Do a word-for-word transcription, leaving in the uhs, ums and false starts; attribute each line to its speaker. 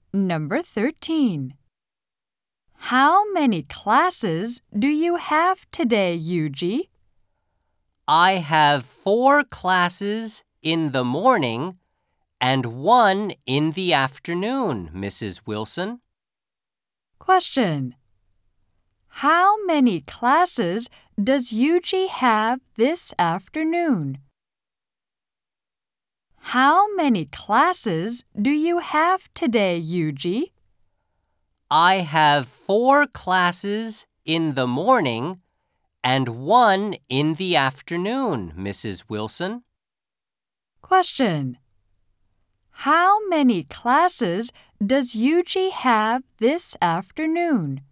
Speaker 1: Number thirteen. How many classes do you have today, Yuji?
Speaker 2: I have four classes in the morning and one in the afternoon, Missus Wilson.
Speaker 1: Question. How many classes does Yuji have this afternoon? How many classes do you have today, Yuji?
Speaker 2: I have four classes in the morning and one in the afternoon, Missus Wilson.
Speaker 1: Question. How many classes does Yuji have this afternoon?